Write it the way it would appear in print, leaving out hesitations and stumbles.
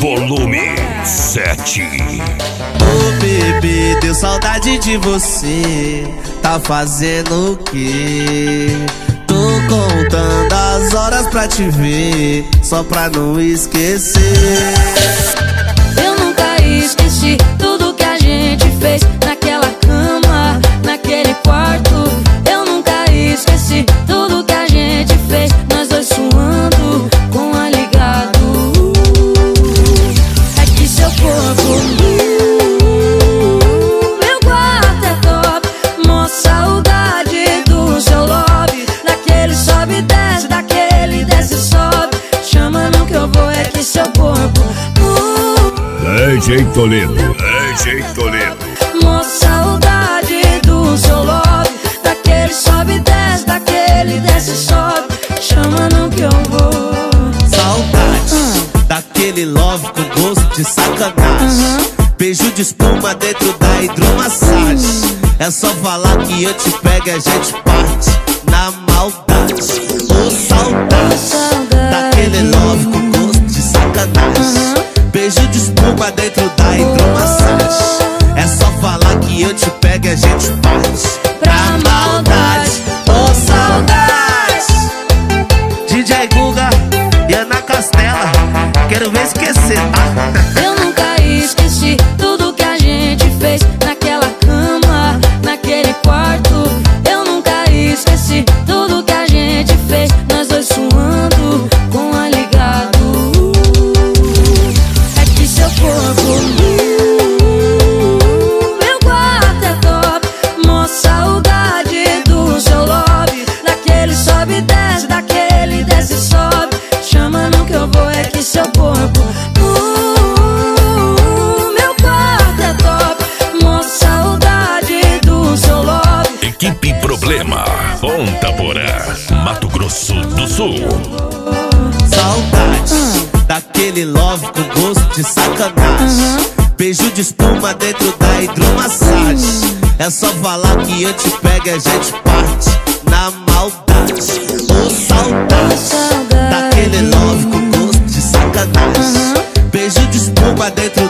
Volume 7. Ô bebê, deu saudade de você. Tá fazendo o quê? Tô contando as horas pra te ver, só pra não esquecer. Eu nunca esqueci tudo que a gente fez naquela cama, naquele quarto. Eu nunca esqueci tudo que a gente fez, nós dois suando com a ligado. É que seu corpo, meu quarto é top. Mó saudade do seu lobby, daquele sobe e desce, daquele desce e sobe. Chama não que eu vou, é que seu corpo DJ Toledo, DJ Toledo. mó saudade do seu love, daquele sobe e desce, daquele desce e sobe. Chama não que eu vou. Saudade daquele love com gosto de sacanagem. Beijo de espuma dentro da hidromassagem. É só falar que eu te pego e a gente parte na maldade. Ô saudade daquele love com gosto de sacanagem. Beijo de espuma dentro da hidromassagem. É só falar que eu te pego e a gente parte pra maldade. Ô saudade, DJ Guga e Ana Castela, quero ver esquecer, tá? Eu nunca esqueci tudo que a gente fez naquela cama, naquele quarto. Eu nunca esqueci tudo que a gente fez, nós dois suando com a ligado. É que seu corpo, meu quarto é top. Mó saudade do seu lobby, daquele sobe e desce, daquele desce e sobe. Chama não que eu vou, é que seu corpo, meu quarto é top. Mó saudade do seu lobby. Equipe Problema, Ponta Porã, Mato Grosso do Sul. Saudade daquele love com gosto de sacanagem. Beijo de espuma dentro da hidromassagem. É só falar que eu te pego e a gente parte na maldade. Ô saudade daquele love com gosto de sacanagem. Beijo de espuma dentro